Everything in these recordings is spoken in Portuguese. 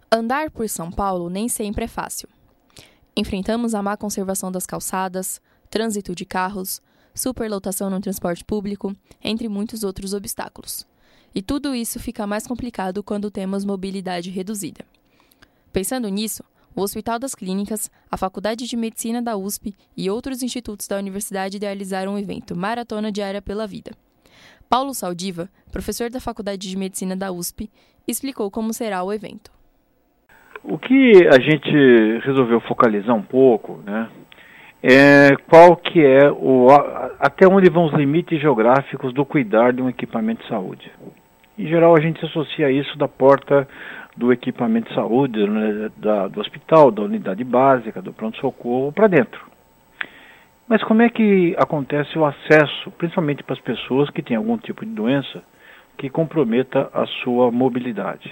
Andar por São Paulo nem sempre é fácil. Enfrentamos a má conservação das calçadas, trânsito de carros, superlotação no transporte público, entre muitos outros obstáculos. E tudo isso fica mais complicado quando temos mobilidade reduzida. Pensando nisso, o Hospital das Clínicas, a Faculdade de Medicina da USP e outros institutos da universidade idealizaram o evento Maratona Diária pela Vida. Paulo Saldiva, professor da Faculdade de Medicina da USP, explicou como será o evento. O que a gente resolveu focalizar um pouco, né, é qual que é até onde vão os limites geográficos do cuidar de um equipamento de saúde. Em geral, a gente associa isso da porta do equipamento de saúde, né, do hospital, da unidade básica, do pronto-socorro, para dentro. Mas como é que acontece o acesso, principalmente para as pessoas que têm algum tipo de doença que comprometa a sua mobilidade?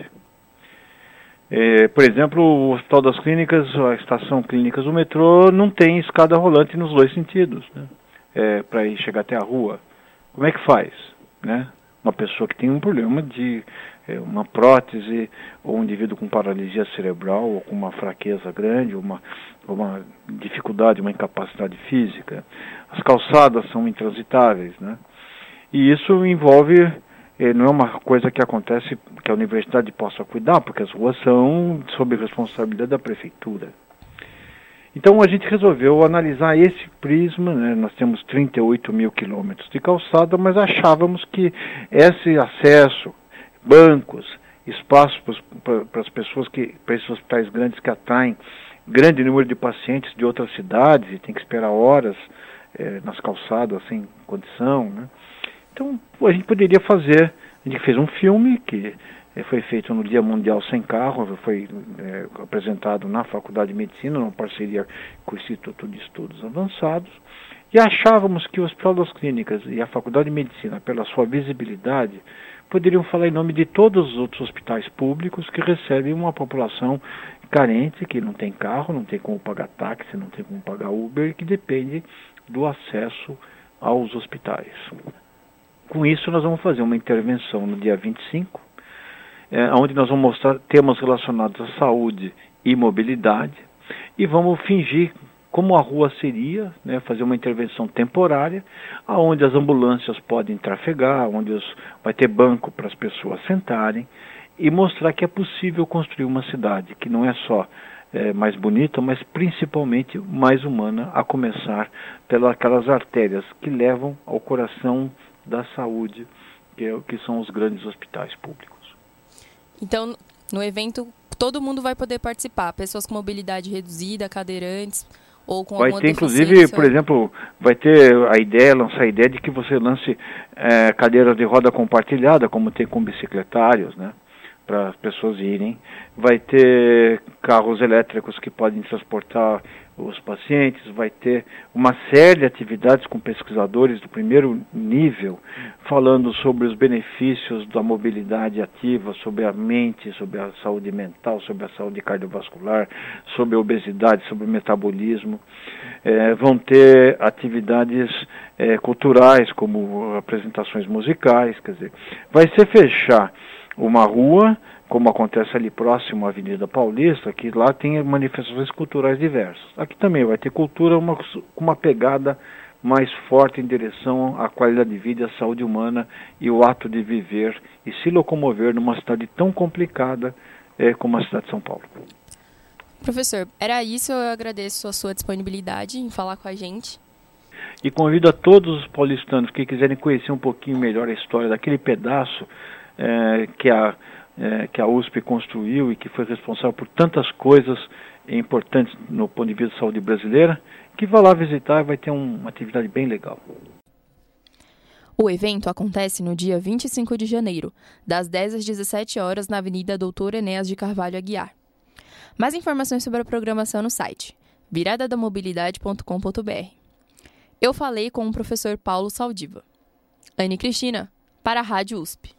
Por exemplo, o Hospital das Clínicas, a estação Clínicas do metrô, não tem escada rolante nos dois sentidos, né? Para ir chegar até a rua. Como é que faz, né? Uma pessoa que tem um problema de uma prótese, ou um indivíduo com paralisia cerebral, ou com uma fraqueza grande, ou uma dificuldade, uma incapacidade física. As calçadas são intransitáveis, né? E isso envolve... não é uma coisa que acontece que a universidade possa cuidar, porque as ruas são sob responsabilidade da prefeitura. Então a gente resolveu analisar esse prisma, né? Nós temos 38 mil quilômetros de calçada, mas achávamos que esse acesso, bancos, espaços para as pessoas, para esses hospitais grandes que atraem grande número de pacientes de outras cidades e tem que esperar horas nas calçadas sem condição, né? Então, a gente poderia fazer, a gente fez um filme que foi feito no Dia Mundial Sem Carro, foi apresentado na Faculdade de Medicina, numa parceria com o Instituto de Estudos Avançados, e achávamos que o Hospital das Clínicas e a Faculdade de Medicina, pela sua visibilidade, poderiam falar em nome de todos os outros hospitais públicos que recebem uma população carente, que não tem carro, não tem como pagar táxi, não tem como pagar Uber, e que depende do acesso aos hospitais. Com isso, nós vamos fazer uma intervenção no dia 25, onde nós vamos mostrar temas relacionados à saúde e mobilidade, e vamos fingir como a rua seria, né, fazer uma intervenção temporária, onde as ambulâncias podem trafegar, onde vai ter banco para as pessoas sentarem, e mostrar que é possível construir uma cidade que não é só mais bonita, mas principalmente mais humana, a começar pelas aquelas artérias que levam ao coração da saúde, que são os grandes hospitais públicos. Então, no evento, todo mundo vai poder participar, pessoas com mobilidade reduzida, cadeirantes, ou com alguma deficiência. Vai ter, inclusive, por exemplo, vai ter lançar a ideia de que você lance cadeiras de roda compartilhada, como tem com bicicletários, né, para as pessoas irem. Vai ter carros elétricos que podem transportar os pacientes, vai ter uma série de atividades com pesquisadores do primeiro nível, falando sobre os benefícios da mobilidade ativa, sobre a mente, sobre a saúde mental, sobre a saúde cardiovascular, sobre a obesidade, sobre o metabolismo. Vão ter atividades culturais, como apresentações musicais, quer dizer, vai se fechar uma rua, como acontece ali próximo à Avenida Paulista, que lá tem manifestações culturais diversas. Aqui também vai ter cultura com uma pegada mais forte em direção à qualidade de vida, à saúde humana e o ato de viver e se locomover numa cidade tão complicada como a cidade de São Paulo. Professor, era isso, eu agradeço a sua disponibilidade em falar com a gente. E convido a todos os paulistanos que quiserem conhecer um pouquinho melhor a história daquele pedaço que a USP construiu e que foi responsável por tantas coisas importantes no ponto de vista da saúde brasileira, que vá lá visitar e vai ter uma atividade bem legal. O evento acontece no dia 25 de janeiro, das 10 às 17 horas, na Avenida Doutor Enéas de Carvalho Aguiar. Mais informações sobre a programação no site viradadamobilidade.com.br. Eu falei com o professor Paulo Saldiva. Anne Cristina, para a Rádio USP.